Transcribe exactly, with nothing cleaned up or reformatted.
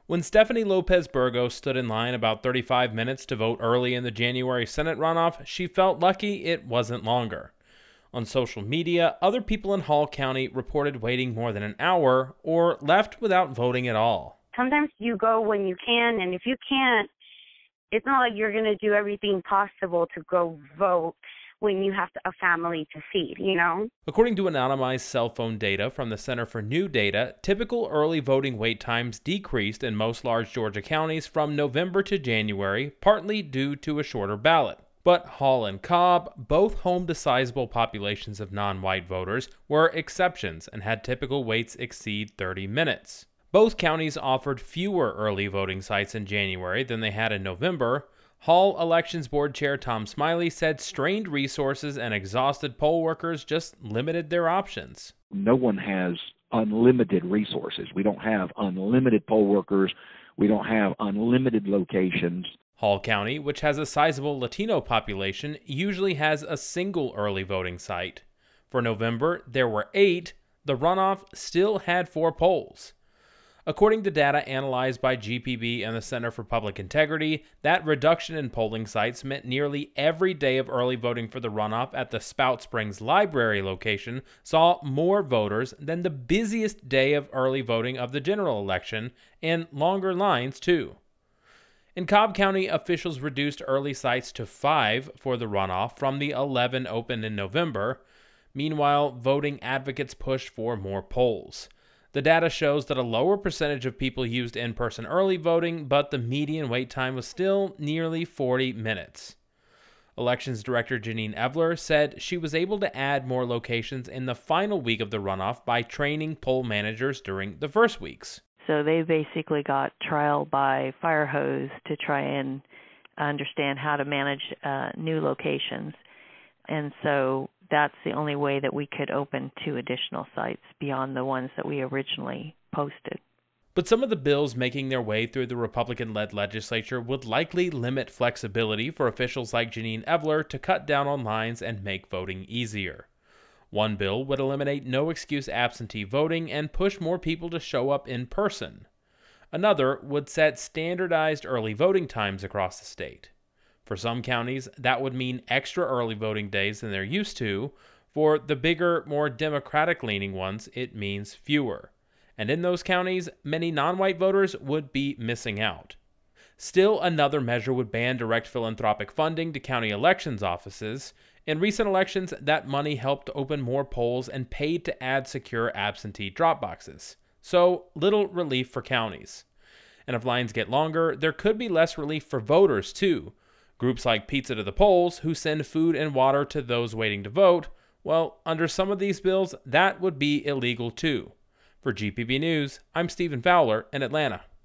When Stephanie Lopez Burgos stood in line about thirty-five minutes to vote early in the January Senate runoff, she felt lucky it wasn't longer. On social media, other people in Hall County reported waiting more than an hour or left without voting at all. Sometimes you go when you can, and if you can't, it's not like you're going to do everything possible to go vote when you have a family to feed, you know? According to anonymized cell phone data from the Center for New Data, typical early voting wait times decreased in most large Georgia counties from November to January, partly due to a shorter ballot. But Hall and Cobb, both home to sizable populations of non-white voters, were exceptions and had typical waits exceed thirty minutes. Both counties offered fewer early voting sites in January than they had in November. Hall Elections Board Chair Tom Smiley said strained resources and exhausted poll workers just limited their options. No one has unlimited resources. We don't have unlimited poll workers. We don't have unlimited locations. Hall County, which has a sizable Latino population, usually has a single early voting site. For November, there were eight. The runoff still had four polls. According to data analyzed by G P B and the Center for Public Integrity, that reduction in polling sites meant nearly every day of early voting for the runoff at the Spout Springs Library location saw more voters than the busiest day of early voting of the general election, and longer lines too. In Cobb County, officials reduced early sites to five for the runoff from the eleven opened in November. Meanwhile, voting advocates pushed for more polls. The data shows that a lower percentage of people used in-person early voting, but the median wait time was still nearly forty minutes. Elections Director Janine Evler said she was able to add more locations in the final week of the runoff by training poll managers during the first weeks. So they basically got trial by fire hose to try and understand how to manage uh, new locations. And so that's the only way that we could open two additional sites beyond the ones that we originally posted. But some of the bills making their way through the Republican-led legislature would likely limit flexibility for officials like Janine Evler to cut down on lines and make voting easier. One bill would eliminate no-excuse absentee voting and push more people to show up in person. Another would set standardized early voting times across the state. For some counties, that would mean extra early voting days than they're used to. For the bigger, more Democratic-leaning ones, it means fewer. And in those counties, many non-white voters would be missing out. Still, another measure would ban direct philanthropic funding to county elections offices. In recent elections, that money helped open more polls and paid to add secure absentee drop boxes. So, little relief for counties. And if lines get longer, there could be less relief for voters, too. Groups like Pizza to the Polls, who send food and water to those waiting to vote, well, under some of these bills, that would be illegal too. For G P B News, I'm Stephen Fowler in Atlanta.